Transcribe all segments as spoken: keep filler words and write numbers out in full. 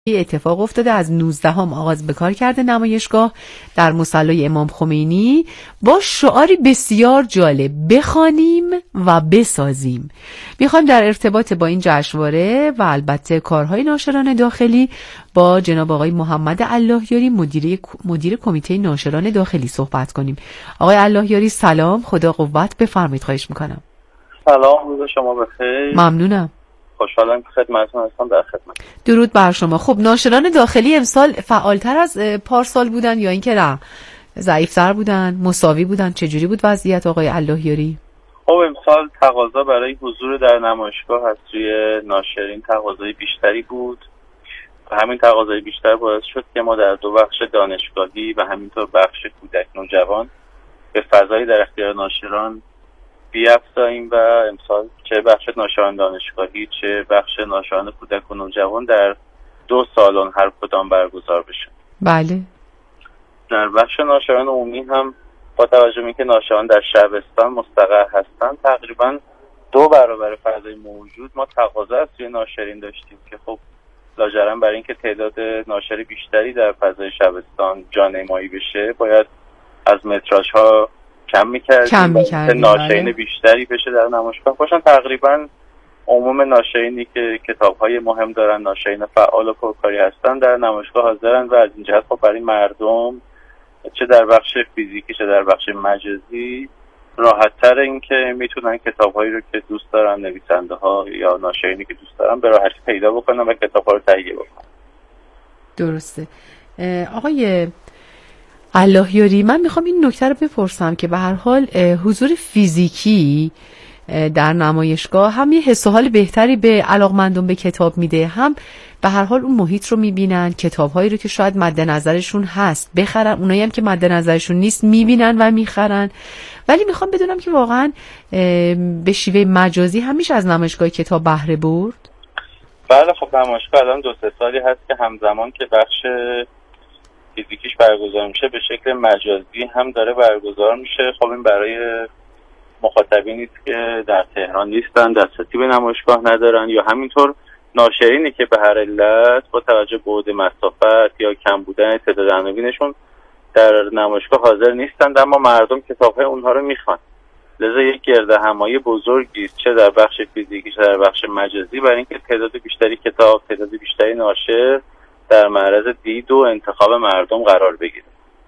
اتفاق افتاده از نوزدهم آغاز به کار کرده نمایشگاه در مصلی امام خمینی با شعاری بسیار جالب بخوانیم و بسازیم. میخوایم در ارتباط با این جشنواره و البته کارهای ناشران داخلی با جناب آقای محمد اللهیاری مدیر مدیر کمیته ناشران داخلی صحبت کنیم. آقای اللهیاری سلام، خدا قوت، بفرمایید. خواهش میکنم. سلام، روز شما بخیر. ممنونم. خوشحالم که خدمتتون هستم. در خدمت. درود بر شما. خب ناشران داخلی امسال فعالتر از پارسال بودن یا اینکه نه ضعیفتر بودن، مساوی بودن؟ چجوری بود وضعیت آقای اللهیاری؟ خب امسال تقاضا برای حضور در نمایشگاه از سوی ناشرین تقاضای بیشتری بود و همین تقاضای بیشتر باعث شد که ما در دو بخش دانشگاهی و همینطور بخش کودک نوجوان به فضای در اختیار ناشران بیافزاییم و امسال چه بخش ناشران دانشگاهی چه بخش ناشران کودک و نوجوان در دو سالن هر کدام برگزار بشه. بله. در بخش ناشران عمومی هم با توجه به اینکه ناشران در شبستان مستقر هستن تقریبا دو برابر فضای موجود ما تقاضا از سوی ناشرین داشتیم که خب لاجرم برای اینکه تعداد ناشر بیشتری در فضای شبستان جانمایی بشه باید از متراژ ها کم می‌کردیم، کم می‌کردیم ناشرین بله. بیشتری بشه در نمایشگاه باشن. تقریبا عموم ناشرینی که کتاب‌های مهم دارن، ناشرین فعال و پرکاری هستن در نمایشگاه حاضرن و از این جهت خب برای مردم چه در بخش فیزیکی چه در بخش مجازی راحت‌تر این که میتونن کتاب‌هایی رو که دوست دارن، نویسنده‌ها یا ناشرینی که دوست دارن به راحتی پیدا بکنن و کتاب‌ها رو تهیه بکنن. درسته. آقای اللهیاری، من میخوام این نکته رو بپرسم که به هر حال حضور فیزیکی در نمایشگاه هم یه حس و حال بهتری به علاقمندان به کتاب میده، هم به هر حال اون محیط رو میبینن، کتاب‌هایی رو که شاید مد نظرشون هست بخرن، اونایی هم که مد نظرشون نیست میبینن و میخرن. ولی میخوام بدونم که واقعا به شیوه مجازی هم میشه از نمایشگاه کتاب بهره برد؟ بله، خب نمایشگاه الان دو سه سالی هست که همزمان که بخش فیزیکیش برگزار میشه به شکل مجازی هم داره برگزار میشه. خب این برای مخاطبینی که در تهران نیستن، دسترسی به نمایشگاه ندارن یا همینطور ناشرینی که به هر علت با توجه به بعد مسافت یا کم بودن تعداد عناوینشون در نمایشگاه حاضر نیستند، اما مردم کتاب‌های اونها رو میخوان. لذا یک گردهمایی بزرگی چه در بخش فیزیکی چه در بخش مجازی برای اینکه تعداد بیشتری کتاب، تعداد بیشتری ناشر در معرض دید و انتخاب مردم قرار بگیره.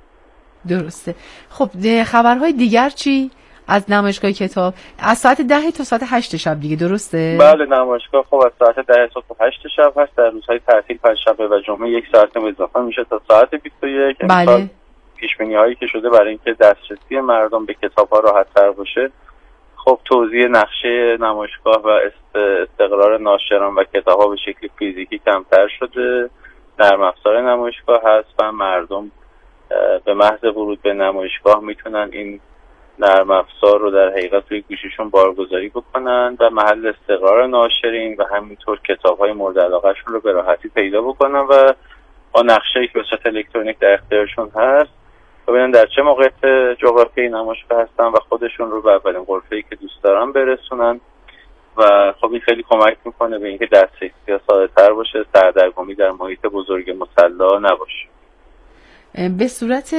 درسته. خب خبرهای دیگر چی از نمایشگاه کتاب؟ از ساعت ده تا ساعت هشت شب دیگه، درسته؟ بله، نمایشگاه خب از ساعت ده تا هشت شب هست. در روزهای تعطیل پنجشنبه و جمعه یک ساعت اضافه میشه تا ساعت بیست و یک. بله. پیش‌بینی هایی که شده برای اینکه دسترسی مردم به کتاب‌ها راحت‌تر باشه، خب توزیع نقشه نمایشگاه و استقرار ناشران و کتاب‌ها به شکل فیزیکی کمتر شده. در افزار نمایشگاه هست و مردم به محض ورود به نمایشگاه میتونن این نرم افزار رو در حقیقت روی گوشیشون بارگذاری بکنن و محل استقرار ناشرین و همینطور کتاب‌های مورد علاقه‌شون رو به راحتی پیدا بکنن و با نقشه‌ای که به صورت الکترونیک در اختیارشون هست ببینن در چه موقعیت جغرافیایی نمایشگاه هستن و خودشون رو به اولین غرفه‌ای که دوست دارن برسونن و خب این خیلی کمک میکنه به اینکه دسترسی ساده‌تر باشه، سردرگمی در محیط بزرگ مصلا نباشه. به صورت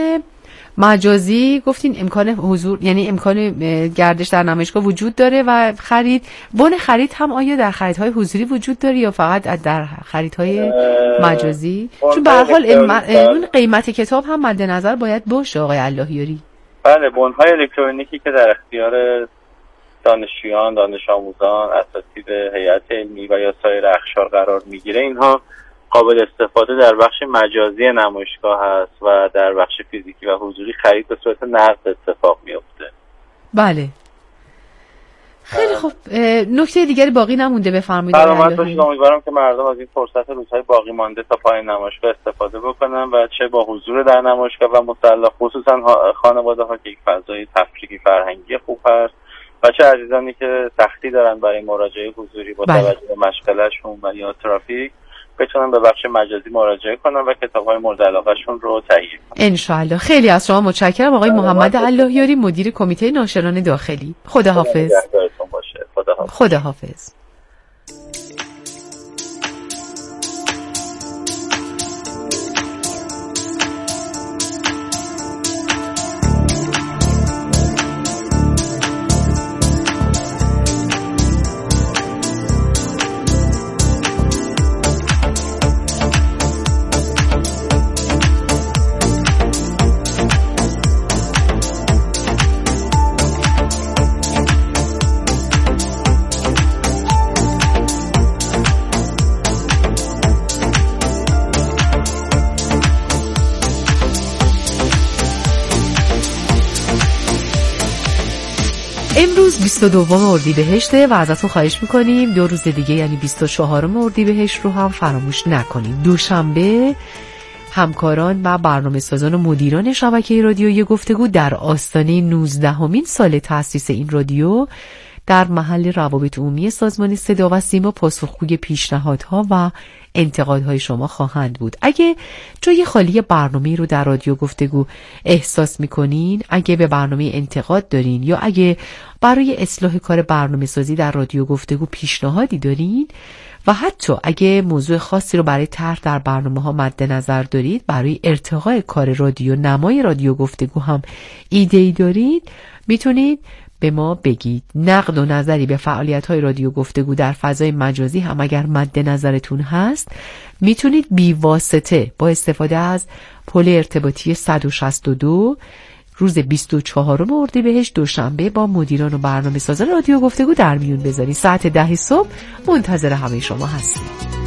مجازی گفتین امکان حضور، یعنی امکان گردش در نمایشگاه وجود داره و خرید، بن خرید هم آیا در خریدهای حضوری وجود داره یا فقط در خریدهای مجازی؟ چون به هر حال اون قیمت کتاب هم مد نظر باید باشه آقای اللهیاری. بله، بن‌های الکترونیکی که در اختیار دانشجویان، دانش آموزان، اساتید هیئت علمی و یا سایر اقشار قرار میگیره، اینها قابل استفاده در بخش مجازی نمایشگاه هست و در بخش فیزیکی و حضوری خرید به صورت نقد اتفاق میفته. بله. خیلی خوب. نکته دیگری باقی نمونده بفرمایید. سلامت باشید. امیدوارم که مردم از این فرصت روزهای باقی مانده تا پایان نمایشگاه استفاده بکنن و چه با حضور در نمایشگاه و مصلی خصوصا خانواده ها که یک فضای تفریحی فرهنگی خوب هست و چه عزیزانی که سختی دارن برای مراجعه حضوری با توجه به مشغله‌شون و یا ترافیک بتونن به بخش مجازی مراجعه کنن و کتاب‌های مورد علاقه‌شون رو تهیه کنن. ان شاء الله. خیلی از شما متشکرم آقای محمد اللهیاری مدیر کمیته ناشران داخلی. خداحافظ. خداحافظ. خداحافظ. امروز بیست و دوم اردیبهشته و ازتون خواهش میکنیم دو روز دیگه یعنی بیست و چهارم اردیبهشت رو هم فراموش نکنیم. دوشنبه همکاران و برنامه سازان و مدیران شبکه رادیویی گفتگو در آستانه نوزدهمین سال تأسیس این رادیو در محل روابط عمومی سازمان صدا و سیما پاسخگوی پیشنهادها و انتقادهای شما خواهند بود. اگه جای خالی برنامه رو در رادیو گفتگو احساس میکنین، اگه به برنامه انتقاد دارین یا اگه برای اصلاح کار برنامه سازی در رادیو گفتگو پیشنهادی دارین و حتی اگه موضوع خاصی رو برای طرح در برنامه ها مد نظر دارید، برای ارتقاء کار رادیو نمای رادیو گفتگو هم ایده‌ای دارید، میتونید به ما بگید. نقد و نظری به فعالیت‌های رادیو گفتگو در فضای مجازی هم اگر مد نظرتون هست، میتونید بی واسطه با استفاده از پل ارتباطی صد و شصت و دو روز بیست و چهارم اردیبهشت دوشنبه با مدیران و برنامه سازان رادیو گفتگو در میون بذارید. ساعت ده صبح منتظر همه شما هستیم.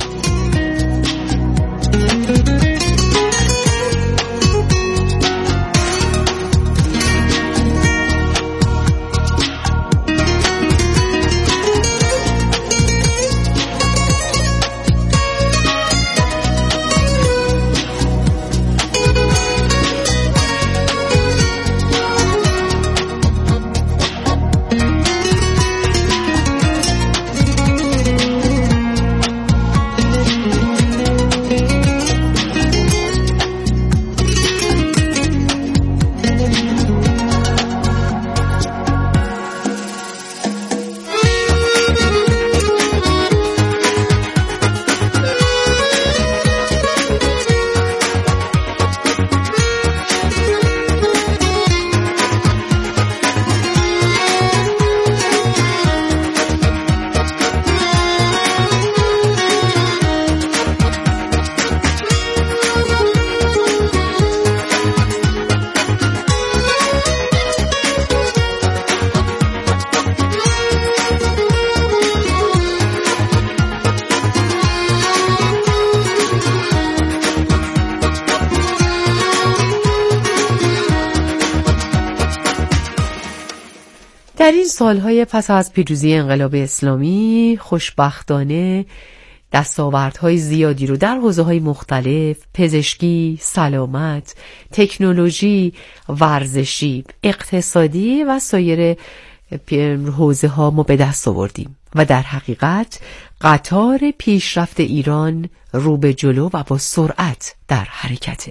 در این سالهای پس از پیروزی انقلاب اسلامی خوشبختانه دستاوردهای زیادی رو در حوزه‌های مختلف، پزشکی، سلامت، تکنولوژی، ورزشی، اقتصادی و سایر حوزه‌ها ما به دست آوردیم و در حقیقت قطار پیشرفت ایران رو به جلو و با سرعت در حرکته.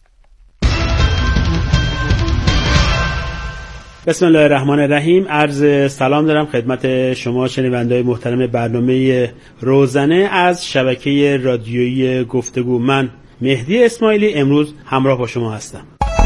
بسم الله الرحمن الرحیم. عرض سلام دارم خدمت شما شنونده‌های محترم برنامه روزنه از شبکه رادیویی گفتگو. من مهدی اسماعیلی امروز همراه با شما هستم.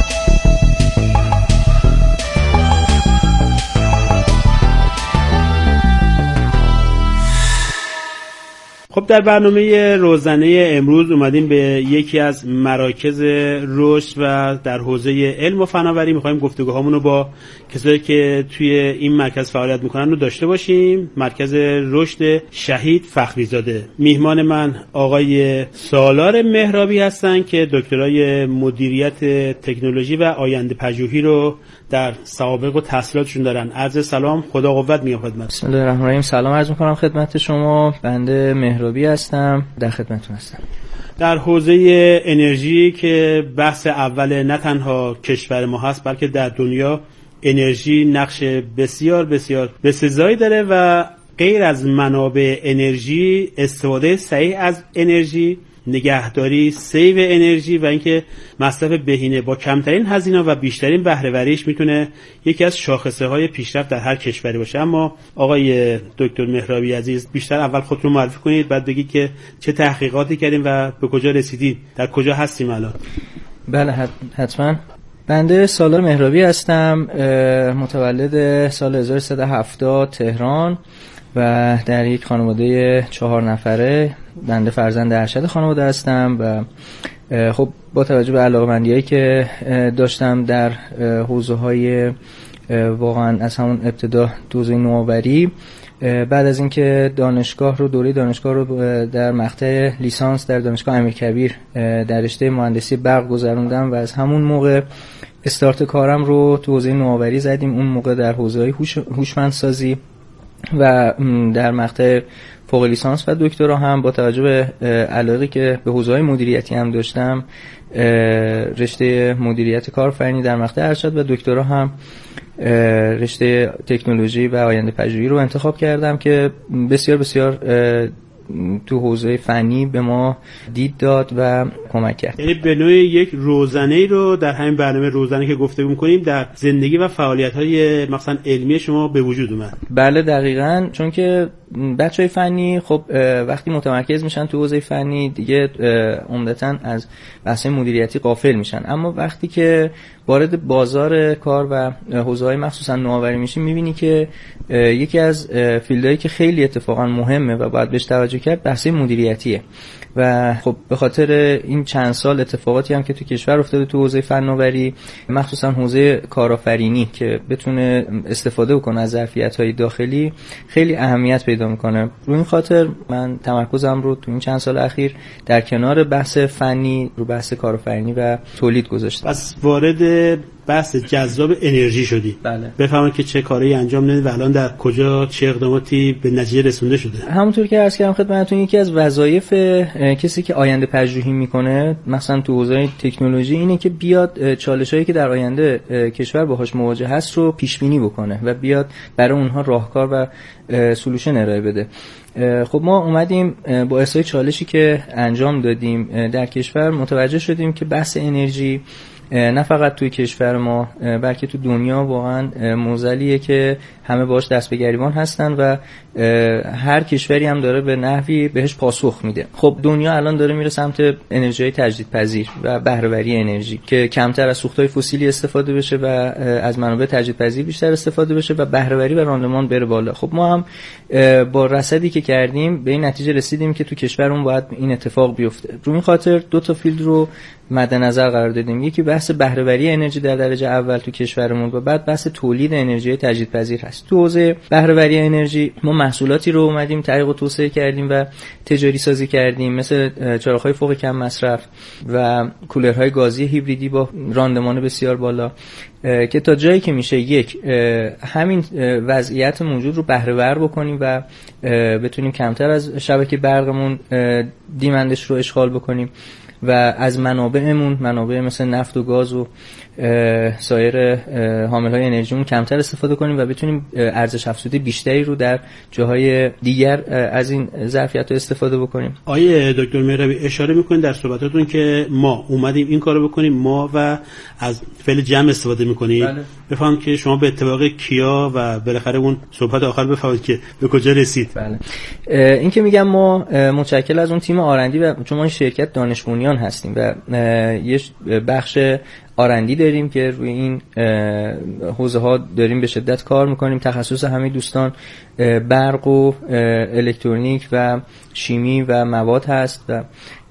خب در برنامه روزنه امروز اومدیم به یکی از مراکز رشد و در حوزه علم و فناوری می‌خوایم گفتگوهامون رو با کسایی که توی این مرکز فعالیت می‌کنن رو داشته باشیم. مرکز رشد شهید فخریزاده. میهمان من آقای سالار مهرابی هستن که دکترای مدیریت تکنولوژی و آینده پژوهی رو در سوابق و تحصیلاتشون دارن. عرض سلام، خدا قوت میگم خدمت. بسم الله الرحمن الرحیم. سلام عرض می‌کنم خدمت شما. بنده مهرابی هستم، در خدمتتون هستم. در حوزه انرژی که بحث اول نه تنها کشور ما هست بلکه در دنیا انرژی نقش بسیار بسیار بسزایی داره و غیر از منابع انرژی، استفاده صحیح از انرژی، نگهداری، سیو انرژی و اینکه مصرف بهینه با کمترین هزینه و بیشترین بهره وریش میتونه یکی از شاخصه های پیشرفت در هر کشوری باشه. اما آقای دکتر مهرابی عزیز، بیشتر اول خودتون معرفی کنید، بعد بگید که چه تحقیقاتی کردیم و به کجا رسیدید، در کجا هستیم الان. بله حتما. بنده سالار مهرابی هستم، متولد سال هزار و سیصد و هفتاد تهران و در یک خانواده چهار نفره بنده فرزند ارشد خانواده هستم و خب با توجه به علاقه‌مندی‌هایی که داشتم در حوزه‌های واقعا از همون ابتدا حوزه نوآوری بعد از اینکه دانشگاه رو دوره دانشگاه رو در مقطع لیسانس در دانشگاه امیرکبیر در رشته مهندسی برق گذروندم و از همون موقع استارت کارم رو تو حوزه نوآوری زدیم. اون موقع در حوزه هوشمندسازی و در مقطع فوق لیسانس و دکترا هم با توجه به علاقه‌ای که به حوزه‌های مدیریتی هم داشتم رشته مدیریت کارآفرینی در مقطع ارشد و دکترا هم رشته تکنولوژی و آینده پژوهی رو انتخاب کردم که بسیار بسیار تو حوزه فنی به ما دید داد و کمک کرد. یعنی به نوعی یک روزنه‌ای رو در همین برنامه روزانه که گفتگو می‌کنیم در زندگی و فعالیت‌های مثلا علمی شما به وجود اومد. بله دقیقاً، چون که بچهای فنی خب وقتی متمرکز میشن تو حوزه فنی دیگه عمدتاً از بحث مدیریتی غافل میشن، اما وقتی که وارد بازار کار و حوزه‌های مخصوصاً نوآوری میشیم میبینی که یکی از فیلدهایی که خیلی اتفاقاً مهمه و باید بهش توجه کرد بحث مدیریتیه و خب به خاطر این چند سال اتفاقاتی هم که تو کشور افتاده تو حوزه فناوری مخصوصاً حوزه کارآفرینی که بتونه استفاده بکنه از ظرفیت‌های داخلی خیلی اهمیت پیدا میکنه. رو این خاطر من تمرکزم رو تو این چند سال اخیر در کنار بحث فنی رو بحث کارآفرینی و تولید گذاشتم. پس وارد بحث جذاب انرژی شدی. بله. بفهمید که چه کاری انجام دادید و الان در کجا چه اقداماتی به نتیجه رسونده شده. همونطور که عرض کردم خدمتتون یکی از وظایف کسی که آینده پژوهی میکنه مثلا تو حوزه تکنولوژی اینه که بیاد چالشایی که در آینده کشور باهاش مواجه هست رو پیش بینی بکنه و بیاد برای اونها راهکار و سولوشن ارائه بده. خب ما اومدیم با احصای چالشی که انجام دادیم در کشور متوجه شدیم که بحث انرژی نه فقط توی کشور ما بلکه تو دنیا واقعا معضلیه که همه باهاش دست به گریبان هستن و هر کشوری هم داره به نحوی بهش پاسخ میده. خب دنیا الان داره میره سمت انرژی تجدیدپذیر و بهره‌وری انرژی که کمتر از سوخت‌های فسیلی استفاده بشه و از منابع تجدیدپذیر بیشتر استفاده بشه و بهره‌وری و راندمان بره بالا. خب ما هم با رصدی که کردیم به این نتیجه رسیدیم که تو کشورمون باید این اتفاق بیفته. رو این خاطر دو تا فیلد رو مد نظر قرار دادیم. یکی بحث بهره‌وری انرژی در درجه اول تو کشورمون و بعد بحث تولید انرژی تجدیدپذیر هست. تو حوزه بهره‌وری انرژی ما محصولاتی رو اومدیم طریق و توسعه کردیم و تجاری سازی کردیم مثل چراغ‌های فوق کم مصرف و کولرهای گازی هیبریدی با راندمان بسیار بالا که تا جایی که میشه یک همین وضعیت موجود رو بهره ور بکنیم و بتونیم کمتر از شبکه برقمون دیمندش رو اشغال بکنیم و از منابعمون منابع مثل نفت و گاز و سایر حامل‌های انرژیمون کمتر استفاده کنیم و بتونیم ارزش افزوده بیشتری رو در جاهای دیگر از این ظرفیت‌ها استفاده بکنیم. آیه دکتر مهرابی اشاره می‌کنید در صحبتاتون که ما اومدیم این کارو بکنیم، ما و از فعل جمع استفاده می‌کنید. بله. بفهم که شما به اتفاق کیا و بالاخره اون صحبت آخر بفهمید که به کجا رسید. بله. این که میگم ما متشکل از اون تیم آرندی و چون ما شرکت دانش بنیان هستیم و یه بخش آرندی داریم که روی این حوزه ها داریم به شدت کار میکنیم. تخصص همه دوستان برق و الکترونیک و شیمی و مواد هست و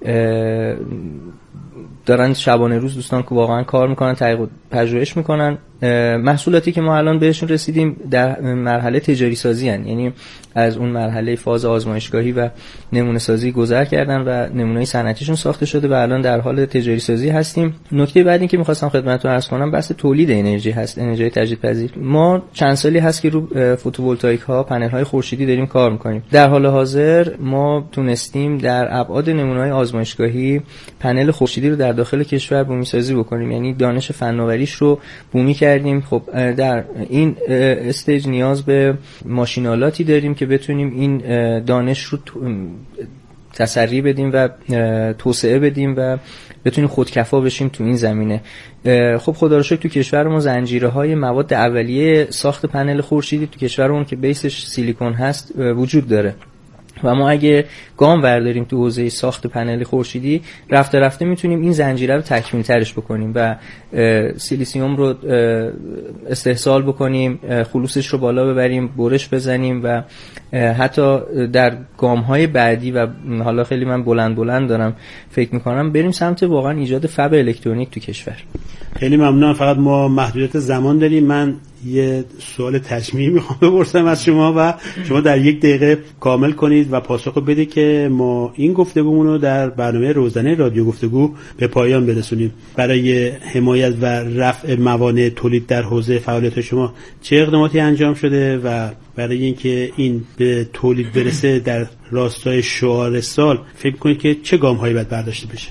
دارن شبانه روز دوستان که واقعا کار میکنن، تحقیق پژوهش میکنن. محصولاتی که ما الان بهشون رسیدیم در مرحله تجاری سازی هن. یعنی از اون مرحله فاز آزمایشگاهی و نمونه سازی گذر کردن و نمونه‌های صنعتیشون ساخته شده و الان در حال تجاری سازی هستیم. نکته بعدی که می‌خواستم خدمتتون عرض کنم بحث تولید انرژی هست، انرژی تجدیدپذیر. ما چند سالی هست که رو فوتوولتائیک ها، پنل‌های خورشیدی داریم کار می‌کنیم. در حال حاضر ما تونستیم در ابعاد نمونه‌های آزمایشگاهی پنل خورشیدی رو در داخل کشور بومی سازی بکنیم، یعنی دانش فناوریش رو بومی کردیم. خب در این استیج نیاز به ماشینالاتی داریم که بتونیم این دانش رو تسری بدیم و توسعه بدیم و بتونیم خودکفا بشیم تو این زمینه. خب خدا رو شکر تو کشور ما زنجیره های مواد اولیه ساخت پنل خورشیدی تو کشورمون که بیسش سیلیکون هست وجود داره و ما اگه گام برداریم تو حوزه ساخت پنل خورشیدی رفته رفته میتونیم این زنجیره رو تکمیل ترش بکنیم و سیلیسیوم رو استحصال بکنیم، خلوصش رو بالا ببریم، برش بزنیم و حتی در گام های بعدی و حالا خیلی من بلند بلند دارم فکر میکنم بریم سمت واقعا ایجاد فب الکترونیک تو کشور. خیلی ممنونم. فقط ما محدودیت زمان داریم. من یه سوال تجمیعی میخوام بپرسم از شما و شما در یک دقیقه کامل کنید و پاسخ بدید که ما این گفتگومون رو در برنامه روزانه رادیو گفتگو به پایان برسونیم. برای حمایت و رفع موانع تولید در حوزه فعالیت شما چه اقداماتی انجام شده و برای اینکه این به تولید برسه در راستای شعار سال فکر کنید که چه گام‌هایی باید برداشته بشه؟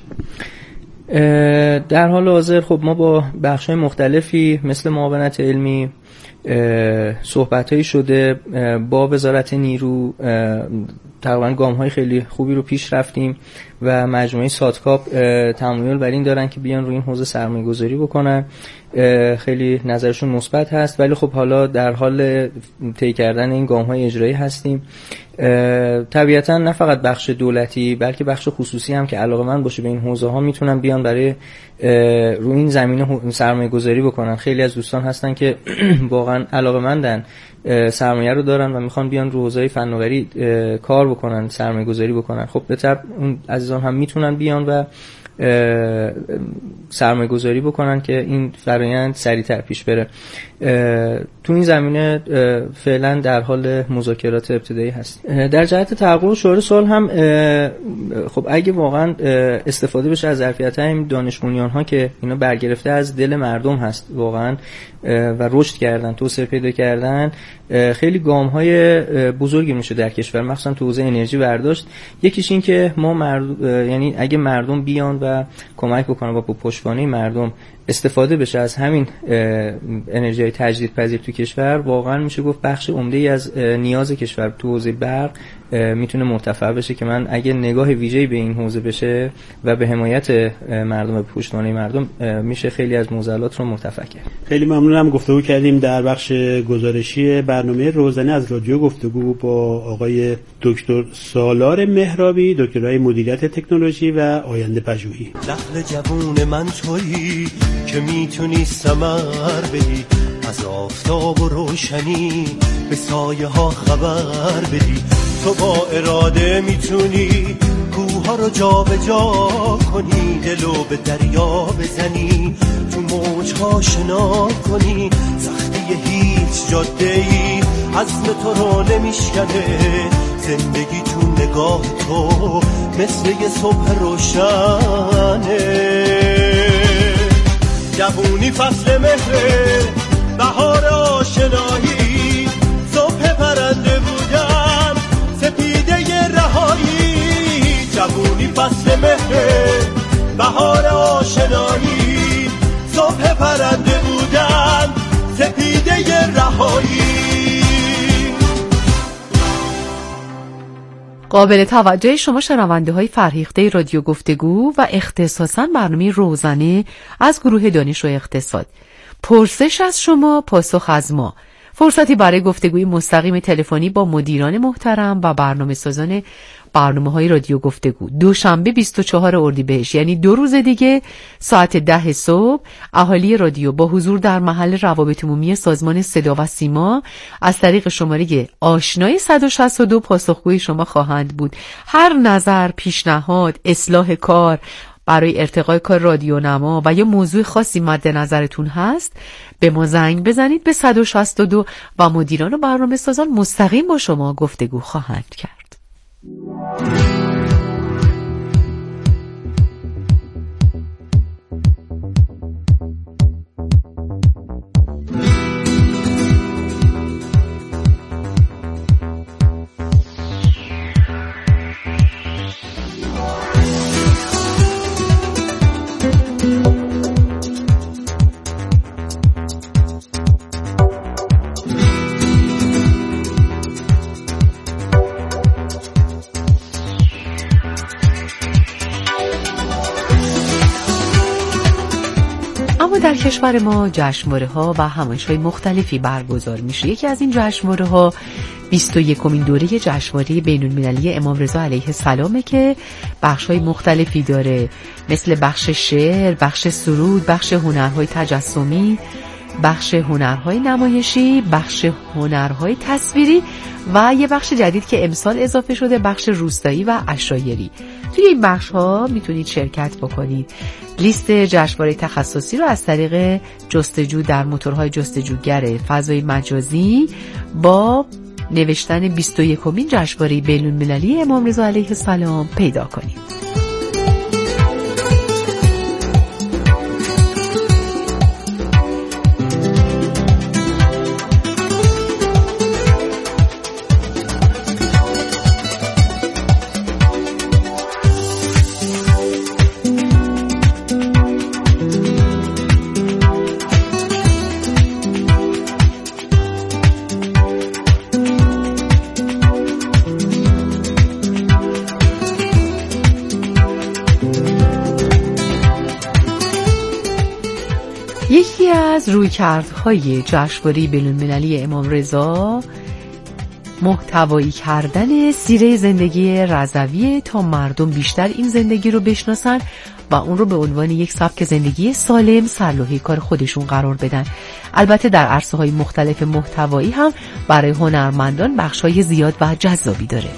در حال حاضر خب ما با بخش‌های مختلفی مثل معاونت علمی صحبت‌هایی شده، با وزارت نیرو تقریبا گام‌های خیلی خوبی رو پیش رفتیم و مجموعه سادکاپ تمایل بر این دارن که بیان روی این حوزه سرمایه‌گذاری بکنن. خیلی نظرشون مثبت هست، ولی خب حالا در حال طی کردن این گام‌های اجرایی هستیم. طبیعتا نه فقط بخش دولتی بلکه بخش خصوصی هم که علاقه‌مند باشه به این حوزه ها میتونن بیان برای روی این زمینه سرمایه‌گذاری بکنن. خیلی از دوستان هستن که واقعا علاقه‌مندن، سرمایه رو دارن و میخوان بیان رو حوزه فناوری کار بکنن، سرمایه‌گذاری بکنن. خب به طب اون عزیزان هم میتونن بیان و سرمایه گذاری بکنن که این فرآیند سریعتر پیش بره. تو این زمینه فعلا در حال مذاکرات ابتدایی هست. در جهت تحقق شعار سال هم خب اگه واقعا استفاده بشه از ظرفیت این دانش بنیان ها که اینا برگرفته از دل مردم هست واقعا و رشد کردن، توسعه پیدا کردن، خیلی گام های بزرگی میشه در کشور، مخصوصا تو حوزه انرژی برداشت. یکیش این که ما مرد... یعنی اگه مردم بیان و کمک بکنن و با پشتوانه مردم استفاده بشه از همین انرژی تجدیدپذیر تو کشور، واقعا میشه گفت بخش عمده‌ای از نیاز کشور تو حوزه برق میتونه مرتفع بشه که من اگه نگاه ویژه‌ای به این حوزه بشه و به حمایت مردم و پشتوانه مردم میشه خیلی از معضلات رو مرتفع کرد. خیلی ممنونم. گفتگو کردیم در بخش گزارشی برنامه روزانه از رادیو گفتگو با آقای دکتر سالار مهرابی، دکترای مدیریت تکنولوژی و آینده پژوهی. دخل جوون من تویی که میتونی ثمر بدی، از آفتاب و روشنی به سایه ها خبر بدی. تو با اراده میتونی کوه ها رو جا به جا کنی، دلو به دریا بزنی، تو موج ها شنا کنی. سختی هیچ جاده ای عزم تو رو نمیشکنه، زندگی تو نگاه تو مثل یه صبح روشنه. جوونی فصل مهره، بهار آشنایی، صبح پرنده بودن، سپیده ی رهایی. جوونی فصل مهره، بهار آشنایی، صبح پرنده بودن، سپیده ی رهایی. قابل توجه شما شنونده های فرهیخته رادیو گفتگو و اختصاصاً برنامه روزانه از گروه دانش و اقتصاد. پرسش از شما، پاسخ از ما. فرصتی برای گفتگوی مستقیم تلفنی با مدیران محترم و برنامه سازان برنامه های رادیو گفتگو. دوشنبه بیست و چهارم اردیبهشت، یعنی دو روز دیگه، ساعت ده صبح، اهالی رادیو با حضور در محل روابط عمومی سازمان صدا و سیما از طریق شماره آشنای صد و شصت و دو پاسخگوی شما خواهند بود. هر نظر، پیشنهاد، اصلاح کار برای ارتقای کار رادیو نما و یا موضوع خاصی مد نظرتون هست، به ما زنگ بزنید به صد و شصت و دو و مدیران و برنامه سازان مستقیم با شما گفتگو خواهند کرد. در کشور ما جشنواره‌ها و همایش‌های مختلفی برگزار میشه. یکی از این جشنواره‌ها بیست و یکمین دوره جشنواره بین‌المللی امام رضا علیه السلامه که بخش‌های مختلفی داره، مثل بخش شعر، بخش سرود، بخش هنرهای تجسمی بخش هنرهای نمایشی، بخش هنرهای تصویری و یه بخش جدید که امسال اضافه شده، بخش روستایی و عشایری. توی این بخش ها میتونید شرکت بکنید. لیست جشنواره تخصصی رو از طریق جستجو در موتورهای جستجوگر فضای مجازی با نوشتن بیست و یکمین جشنواره بین‌المللی امام رضا علیه السلام پیدا کنید. یکی از رویکردهای جشنواره بین‌المللی امام رضا محتوایی کردن سیره زندگی رضویه تا مردم بیشتر این زندگی رو بشناسن و اون رو به عنوان یک سبک زندگی سالم سرلوحه کار خودشون قرار بدن. البته در عرصه‌های مختلف محتوایی هم برای هنرمندان بخش‌های زیاد و جذابی داره.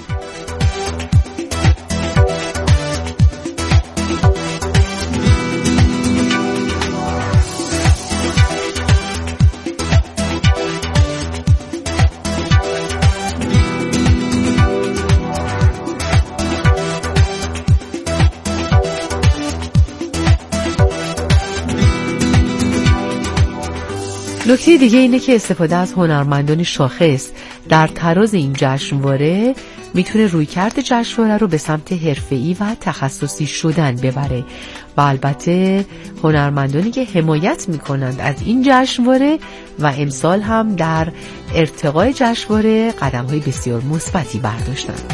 نکته دیگه اینه که استفاده از هنرمندان شاخص در تراز این جشنواره میتونه رویکرد جشنواره رو به سمت حرفه‌ای و تخصصی شدن ببره و البته هنرمندانی که حمایت میکنند از این جشنواره و امسال هم در ارتقای جشنواره قدم‌های بسیار مثبتی برداشتند.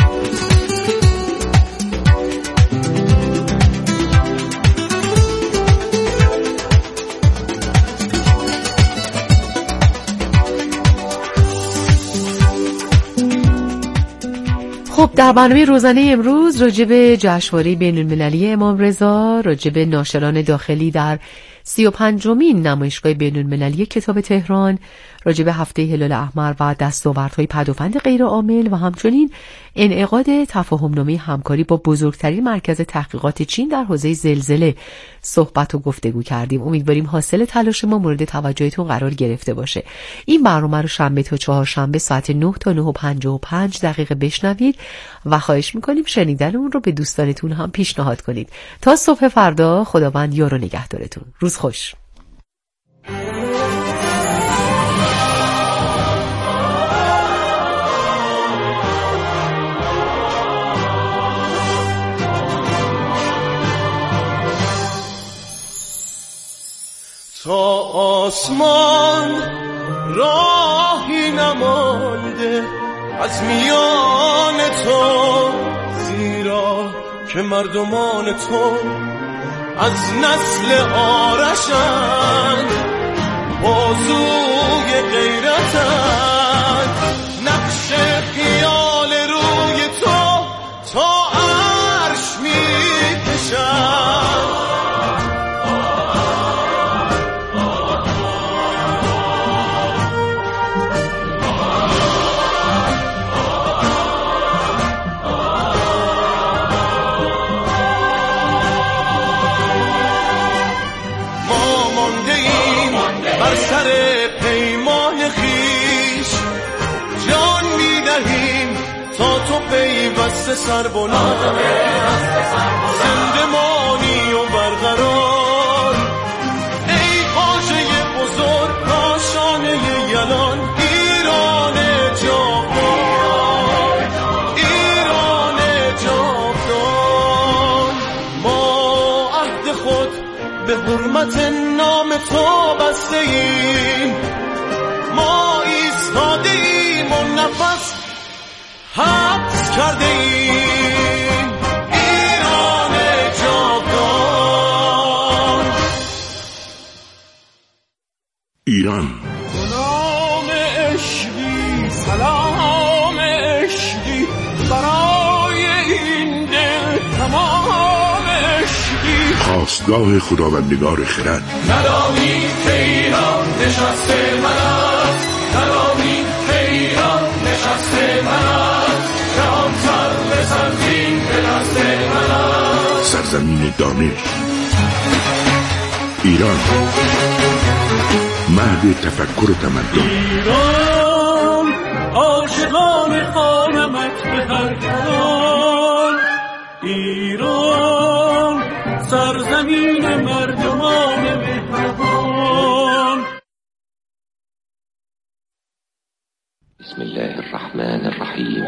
خب در برنامه روزانه امروز راجع به جشنواره بین‌المللی امام رضا، راجع به ناشران داخلی در سی و پنجمین نمایشگاه بین‌المللی کتاب تهران، راجع به هفته هلال احمر و دستاوردهای پدافند غیرعامل و همچنین انعقاد تفاهم‌نامه همکاری با بزرگترین مرکز تحقیقات چین در حوزه زلزله صحبت و گفتگو کردیم. امیدواریم حاصل تلاش ما مورد توجهتون قرار گرفته باشه. این برنامه رو شنبه تا چهارشنبه ساعت نه تا نه و پنجاه و پنج دقیقه بشنوید و خواهش می‌کنیم شنیدن اون رو به دوستانتون هم پیشنهاد کنید. تا صبح فردا خداوند یار و نگهدارتون. روز خوش. تا آسمان راهی نمانده از میان تو، زیرا که مردمان تو از نسل آرشند، بازوی غیرتند، نقش خیال روی تو تا عرش میکشند. بر سر پیمان خیش جان می‌دهیم تا تو پیوسته سر بلند، زنده مانی و برقرار. ای خواجه بزرگ کاشانه یلان، ایران جاودان، ایران جاودان. ما عهد خود به حرمت نام تو بسته ایم، ما ایستاده ایم و نفس حبس کرده ایم. ایران جاودان، ایران غلام عشقی، سلام عشقی برای این دل تمام عشقی، خواستگاه خداوندگار خرد. ندانی که ایران نشسته من است، ترانی که ایران نشسته من است، جهان سر به سرزین به دست من است. سرزمین دانش ایران، مهد تفکر و تمدن. ایران عاشقان خانمت به هر کدام، ایران سرزمین مردمان مهربان. بسم الله الرحمن الرحیم.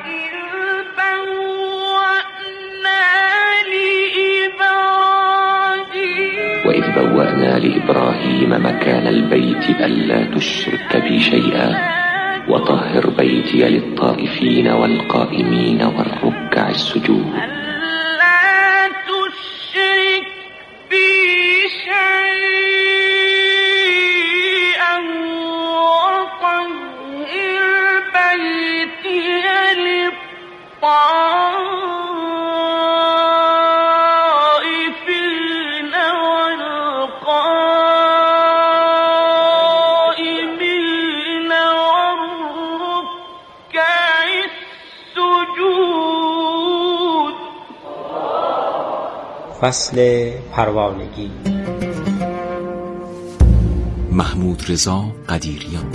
وإذ بوأنا لإبراهيم مكان البيت ألا تشرك بي شيئا وطهر بيتي للطائفين والقائمين والركع السجود. فصل پروانگی. محمود رضا قدیریان.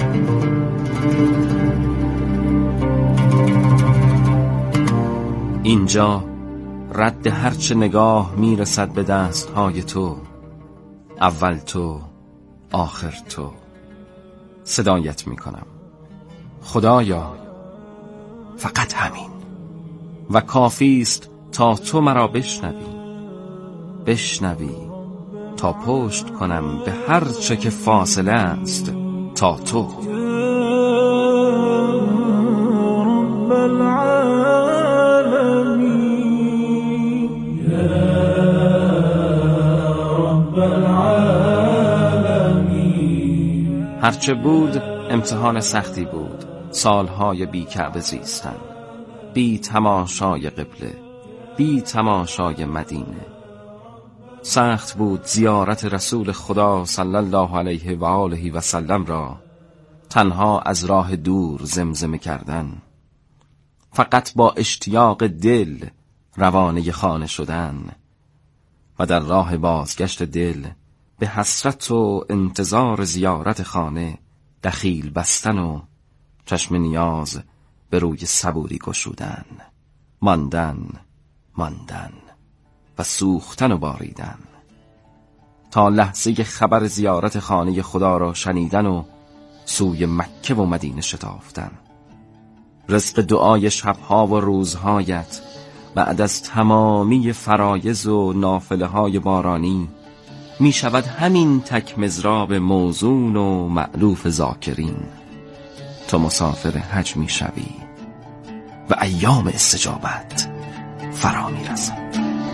اینجا رد هرچه نگاه میرسد به دستهای تو، اول تو آخر تو. صدایت میکنم خدایا، فقط همین و کافی است تا تو مرا بشنوی، بشنوی تا پشت کنم به هر چه که فاصله است تا تو. هرچه بود امتحان سختی بود، سالهای بی کعبه زیستن، بی تماشای قبله، بی تماشای مدینه. سخت بود زیارت رسول خدا صلی الله علیه و آله و سلم را تنها از راه دور زمزمه کردن، فقط با اشتیاق دل روانه خانه شدن و در راه بازگشت دل به حسرت و انتظار زیارت خانه دخیل بستن و چشم نیاز به روی صبوری گشودن، ماندن ماندن و سوختن و باریدن تا لحظه خبر زیارت خانه خدا را شنیدن و سوی مکه و مدینه شتافتن. رزق دعای شبها و روزهایت بعد از تمامی فرایض و نافله های بارانی می شود همین تک مضراب موزون و مألوف ذاکرین. تو مسافر حج می شوی و ایام استجابت فرا می رسد.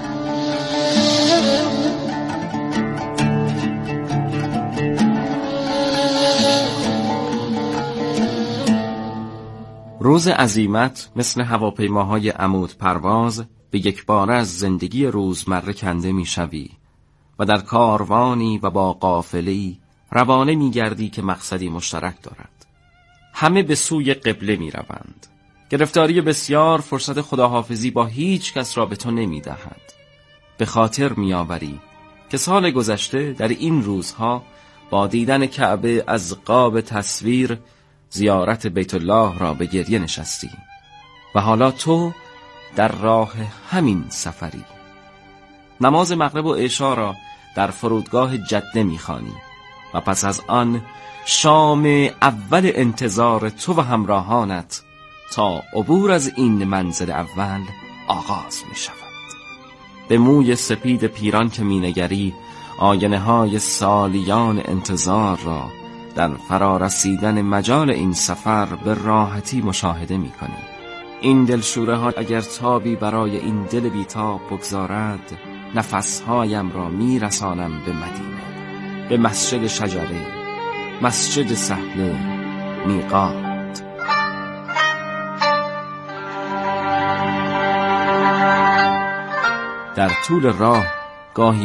روز عزیمت مثل هواپیماهای عمود پرواز به یک بار از زندگی روزمره کنده می شوی و در کاروانی و با قافله‌ای روانه می گردی که مقصدی مشترک دارد. همه به سوی قبله می روند. گرفتاری بسیار فرصت خداحافظی با هیچ کس را به تو نمی دهد. به خاطر می آوری که سال گذشته در این روزها با دیدن کعبه از قاب تصویر زیارت بیت الله را به گریه نشستی و حالا تو در راه همین سفری. نماز مغرب و عشا را در فرودگاه جده می‌خوانی و پس از آن شام اول انتظار تو و همراهانت تا عبور از این منزل اول آغاز می‌شود. به موی سپید پیران که می‌نگری، آینه‌های سالیان انتظار را در فرارسیدن مجال این سفر به راحتی مشاهده می‌کنی. این دلشوره ها اگر تابی برای این دل بیتاب بگذارد، نفسهایم را میرسانم به مدینه، به مسجد شجره، مسجد سهله، میقات. در طول راه گاهی